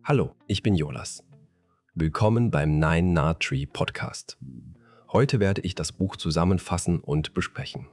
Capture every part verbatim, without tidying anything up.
Hallo, ich bin Jonas. Willkommen beim Nine Nard Tree Podcast. Heute werde ich das Buch zusammenfassen und besprechen.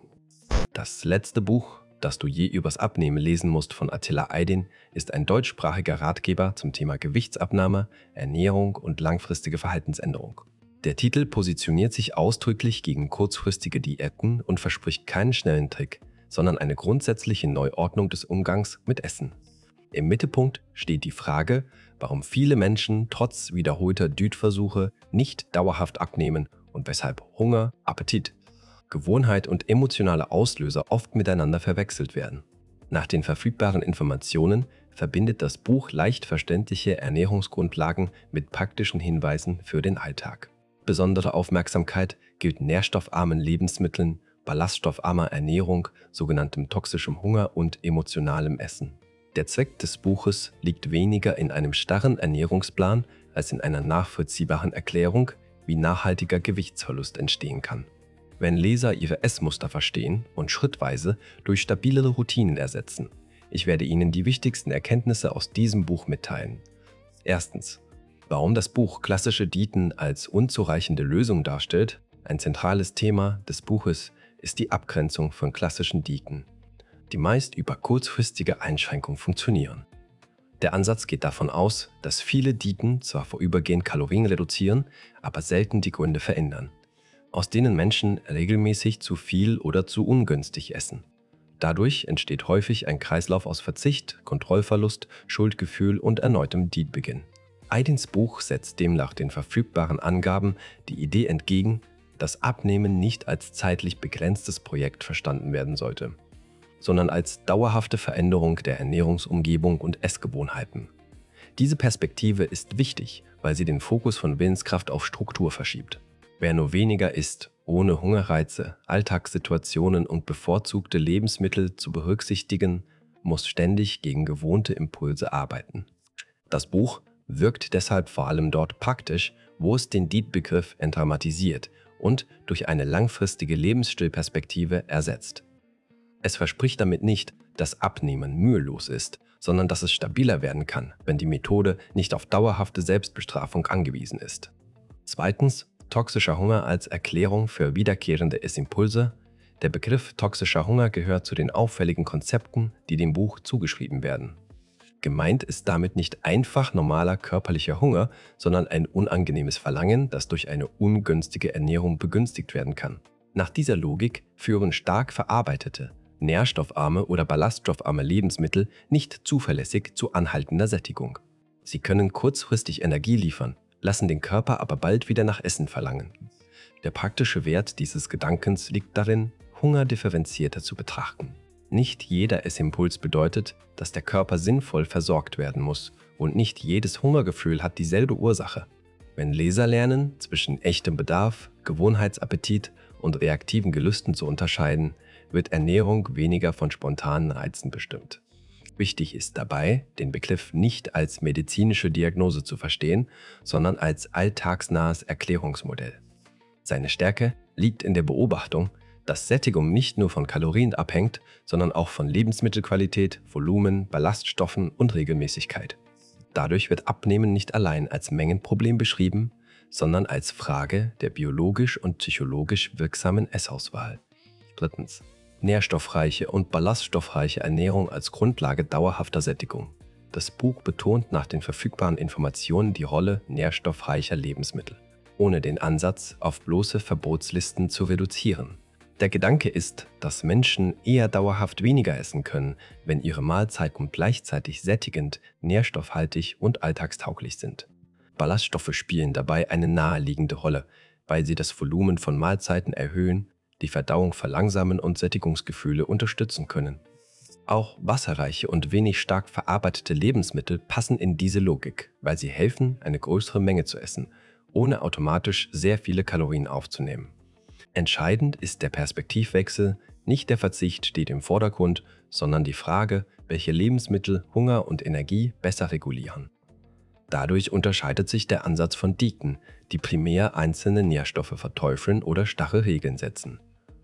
Das letzte Buch, das du je übers Abnehmen lesen musst, von Attila Aydin, ist ein deutschsprachiger Ratgeber zum Thema Gewichtsabnahme, Ernährung und langfristige Verhaltensänderung. Der Titel positioniert sich ausdrücklich gegen kurzfristige Diäten und verspricht keinen schnellen Trick, sondern eine grundsätzliche Neuordnung des Umgangs mit Essen. Im Mittelpunkt steht die Frage, warum viele Menschen trotz wiederholter Diätversuche nicht dauerhaft abnehmen und weshalb Hunger, Appetit, Gewohnheit und emotionale Auslöser oft miteinander verwechselt werden. Nach den verfügbaren Informationen verbindet das Buch leicht verständliche Ernährungsgrundlagen mit praktischen Hinweisen für den Alltag. Besondere Aufmerksamkeit gilt nährstoffarmen Lebensmitteln, ballaststoffarmer Ernährung, sogenanntem toxischem Hunger und emotionalem Essen. Der Zweck des Buches liegt weniger in einem starren Ernährungsplan als in einer nachvollziehbaren Erklärung, wie nachhaltiger Gewichtsverlust entstehen kann. Wenn Leser ihre Essmuster verstehen und schrittweise durch stabilere Routinen ersetzen. Ich werde Ihnen die wichtigsten Erkenntnisse aus diesem Buch mitteilen. Erstens. Warum das Buch klassische Diäten als unzureichende Lösung darstellt. Ein zentrales Thema des Buches ist die Abgrenzung von klassischen Diäten, die meist über kurzfristige Einschränkungen funktionieren. Der Ansatz geht davon aus, dass viele Diäten zwar vorübergehend Kalorien reduzieren, aber selten die Gründe verändern, aus denen Menschen regelmäßig zu viel oder zu ungünstig essen. Dadurch entsteht häufig ein Kreislauf aus Verzicht, Kontrollverlust, Schuldgefühl und erneutem Diätbeginn. Aydins Buch setzt demnach den verfügbaren Angaben die Idee entgegen, dass Abnehmen nicht als zeitlich begrenztes Projekt verstanden werden sollte, sondern als dauerhafte Veränderung der Ernährungsumgebung und Essgewohnheiten. Diese Perspektive ist wichtig, weil sie den Fokus von Willenskraft auf Struktur verschiebt. Wer nur weniger isst, ohne Hungerreize, Alltagssituationen und bevorzugte Lebensmittel zu berücksichtigen, muss ständig gegen gewohnte Impulse arbeiten. Das Buch wirkt deshalb vor allem dort praktisch, wo es den Diätbegriff entdramatisiert und durch eine langfristige Lebensstilperspektive ersetzt. Es verspricht damit nicht, dass Abnehmen mühelos ist, sondern dass es stabiler werden kann, wenn die Methode nicht auf dauerhafte Selbstbestrafung angewiesen ist. Zweitens, toxischer Hunger als Erklärung für wiederkehrende Essimpulse. Der Begriff toxischer Hunger gehört zu den auffälligen Konzepten, die dem Buch zugeschrieben werden. Gemeint ist damit nicht einfach normaler körperlicher Hunger, sondern ein unangenehmes Verlangen, das durch eine ungünstige Ernährung begünstigt werden kann. Nach dieser Logik führen stark verarbeitete, nährstoffarme oder ballaststoffarme Lebensmittel nicht zuverlässig zu anhaltender Sättigung. Sie können kurzfristig Energie liefern, lassen den Körper aber bald wieder nach Essen verlangen. Der praktische Wert dieses Gedankens liegt darin, Hunger differenzierter zu betrachten. Nicht jeder Essimpuls bedeutet, dass der Körper sinnvoll versorgt werden muss und nicht jedes Hungergefühl hat dieselbe Ursache. Wenn Leser lernen, zwischen echtem Bedarf, Gewohnheitsappetit und reaktiven Gelüsten zu unterscheiden, wird Ernährung weniger von spontanen Reizen bestimmt. Wichtig ist dabei, den Begriff nicht als medizinische Diagnose zu verstehen, sondern als alltagsnahes Erklärungsmodell. Seine Stärke liegt in der Beobachtung, dass Sättigung nicht nur von Kalorien abhängt, sondern auch von Lebensmittelqualität, Volumen, Ballaststoffen und Regelmäßigkeit. Dadurch wird Abnehmen nicht allein als Mengenproblem beschrieben, sondern als Frage der biologisch und psychologisch wirksamen Essauswahl. Drittens. Nährstoffreiche und ballaststoffreiche Ernährung als Grundlage dauerhafter Sättigung. Das Buch betont nach den verfügbaren Informationen die Rolle nährstoffreicher Lebensmittel, ohne den Ansatz, auf bloße Verbotslisten zu reduzieren. Der Gedanke ist, dass Menschen eher dauerhaft weniger essen können, wenn ihre Mahlzeiten gleichzeitig sättigend, nährstoffhaltig und alltagstauglich sind. Ballaststoffe spielen dabei eine naheliegende Rolle, weil sie das Volumen von Mahlzeiten erhöhen, die Verdauung verlangsamen und Sättigungsgefühle unterstützen können. Auch wasserreiche und wenig stark verarbeitete Lebensmittel passen in diese Logik, weil sie helfen, eine größere Menge zu essen, ohne automatisch sehr viele Kalorien aufzunehmen. Entscheidend ist der Perspektivwechsel, nicht der Verzicht steht im Vordergrund, sondern die Frage, welche Lebensmittel Hunger und Energie besser regulieren. Dadurch unterscheidet sich der Ansatz von Diäten, die primär einzelne Nährstoffe verteufeln oder starre Regeln setzen.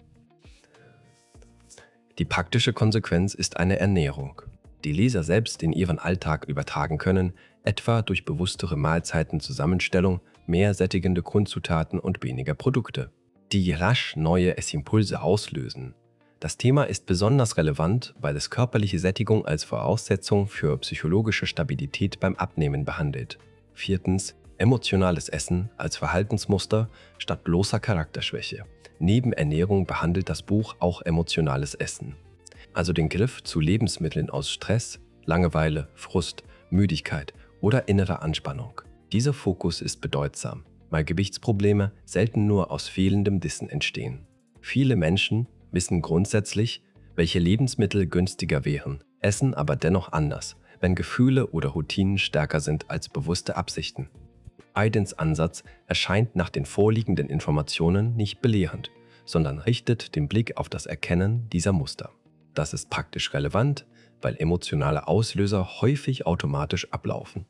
Die praktische Konsequenz ist eine Ernährung, die Leser selbst in ihren Alltag übertragen können, etwa durch bewusstere Mahlzeitenzusammenstellung, mehr sättigende Grundzutaten und weniger Produkte, die rasch neue Essimpulse auslösen. Das Thema ist besonders relevant, weil es körperliche Sättigung als Voraussetzung für psychologische Stabilität beim Abnehmen behandelt. Viertens. Emotionales Essen als Verhaltensmuster statt bloßer Charakterschwäche. Neben Ernährung behandelt das Buch auch emotionales Essen, also den Griff zu Lebensmitteln aus Stress, Langeweile, Frust, Müdigkeit oder innerer Anspannung. Dieser Fokus ist bedeutsam, weil Gewichtsprobleme selten nur aus fehlendem Wissen entstehen. Viele Menschen wissen grundsätzlich, welche Lebensmittel günstiger wären, essen aber dennoch anders, wenn Gefühle oder Routinen stärker sind als bewusste Absichten. Aydins Ansatz erscheint nach den vorliegenden Informationen nicht belehrend, sondern richtet den Blick auf das Erkennen dieser Muster. Das ist praktisch relevant, weil emotionale Auslöser häufig automatisch ablaufen.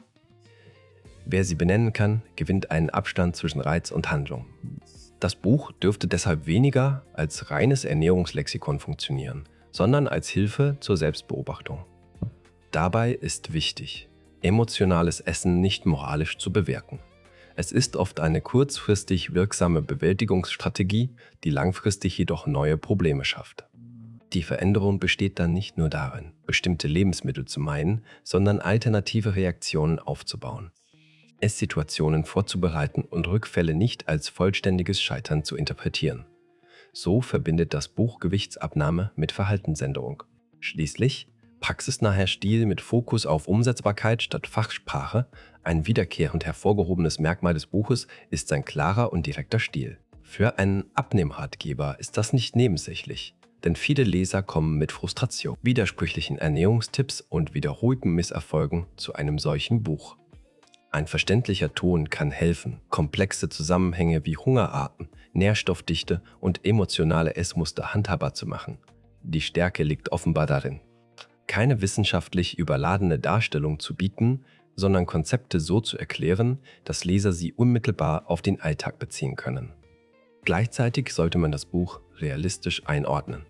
Wer sie benennen kann, gewinnt einen Abstand zwischen Reiz und Handlung. Das Buch dürfte deshalb weniger als reines Ernährungslexikon funktionieren, sondern als Hilfe zur Selbstbeobachtung. Dabei ist wichtig, emotionales Essen nicht moralisch zu bewerten. Es ist oft eine kurzfristig wirksame Bewältigungsstrategie, die langfristig jedoch neue Probleme schafft. Die Veränderung besteht dann nicht nur darin, bestimmte Lebensmittel zu meiden, sondern alternative Reaktionen aufzubauen. Esssituationen vorzubereiten und Rückfälle nicht als vollständiges Scheitern zu interpretieren. So verbindet das Buch Gewichtsabnahme mit Verhaltensänderung. Schließlich praxisnaher Stil mit Fokus auf Umsetzbarkeit statt Fachsprache. Ein wiederkehrend hervorgehobenes Merkmal des Buches ist sein klarer und direkter Stil. Für einen Abnehmratgeber ist das nicht nebensächlich, denn viele Leser kommen mit Frustration, widersprüchlichen Ernährungstipps und wiederholten Misserfolgen zu einem solchen Buch. Ein verständlicher Ton kann helfen, komplexe Zusammenhänge wie Hungerarten, Nährstoffdichte und emotionale Essmuster handhabbar zu machen. Die Stärke liegt offenbar darin, keine wissenschaftlich überladene Darstellung zu bieten, sondern Konzepte so zu erklären, dass Leser sie unmittelbar auf den Alltag beziehen können. Gleichzeitig sollte man das Buch realistisch einordnen.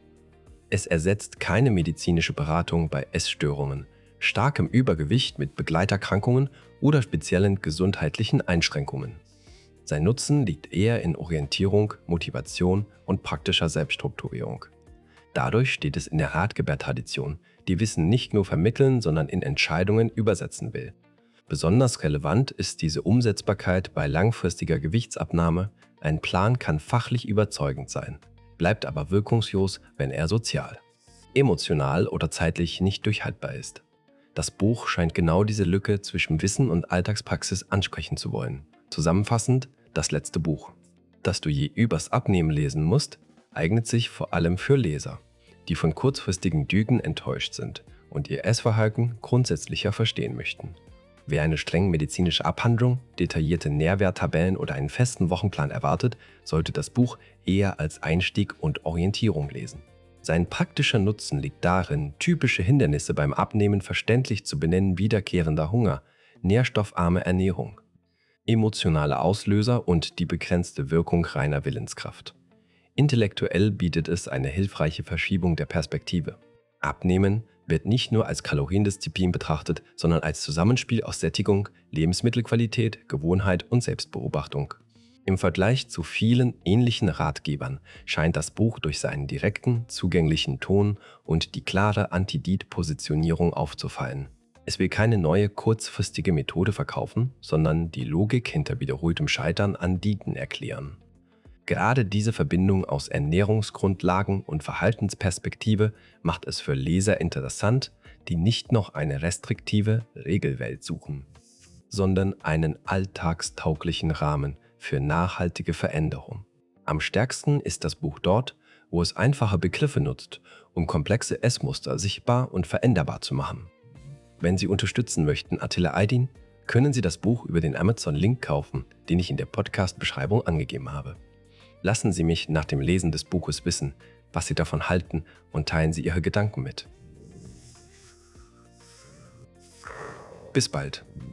Es ersetzt keine medizinische Beratung bei Essstörungen, starkem Übergewicht mit Begleiterkrankungen oder speziellen gesundheitlichen Einschränkungen. Sein Nutzen liegt eher in Orientierung, Motivation und praktischer Selbststrukturierung. Dadurch steht es in der Ratgebertradition, die Wissen nicht nur vermitteln, sondern in Entscheidungen übersetzen will. Besonders relevant ist diese Umsetzbarkeit bei langfristiger Gewichtsabnahme. Ein Plan kann fachlich überzeugend sein, bleibt aber wirkungslos, wenn er sozial, emotional oder zeitlich nicht durchhaltbar ist. Das Buch scheint genau diese Lücke zwischen Wissen und Alltagspraxis ansprechen zu wollen. Zusammenfassend, das letzte Buch, das du je übers Abnehmen lesen musst, eignet sich vor allem für Leser, die von kurzfristigen Dügen enttäuscht sind und ihr Essverhalten grundsätzlicher verstehen möchten. Wer eine streng medizinische Abhandlung, detaillierte Nährwerttabellen oder einen festen Wochenplan erwartet, sollte das Buch eher als Einstieg und Orientierung lesen. Sein praktischer Nutzen liegt darin, typische Hindernisse beim Abnehmen verständlich zu benennen: wiederkehrender Hunger, nährstoffarme Ernährung, emotionale Auslöser und die begrenzte Wirkung reiner Willenskraft. Intellektuell bietet es eine hilfreiche Verschiebung der Perspektive. Abnehmen wird nicht nur als Kaloriendisziplin betrachtet, sondern als Zusammenspiel aus Sättigung, Lebensmittelqualität, Gewohnheit und Selbstbeobachtung. Im Vergleich zu vielen ähnlichen Ratgebern scheint das Buch durch seinen direkten, zugänglichen Ton und die klare Anti-Diät-Positionierung aufzufallen. Es will keine neue, kurzfristige Methode verkaufen, sondern die Logik hinter wiederholtem Scheitern an Diäten erklären. Gerade diese Verbindung aus Ernährungsgrundlagen und Verhaltensperspektive macht es für Leser interessant, die nicht noch eine restriktive Regelwelt suchen, sondern einen alltagstauglichen Rahmen für nachhaltige Veränderung. Am stärksten ist das Buch dort, wo es einfache Begriffe nutzt, um komplexe Essmuster sichtbar und veränderbar zu machen. Wenn Sie unterstützen möchten Attila Aydin, können Sie das Buch über den Amazon-Link kaufen, den ich in der Podcast-Beschreibung angegeben habe. Lassen Sie mich nach dem Lesen des Buches wissen, was Sie davon halten, und teilen Sie Ihre Gedanken mit. Bis bald!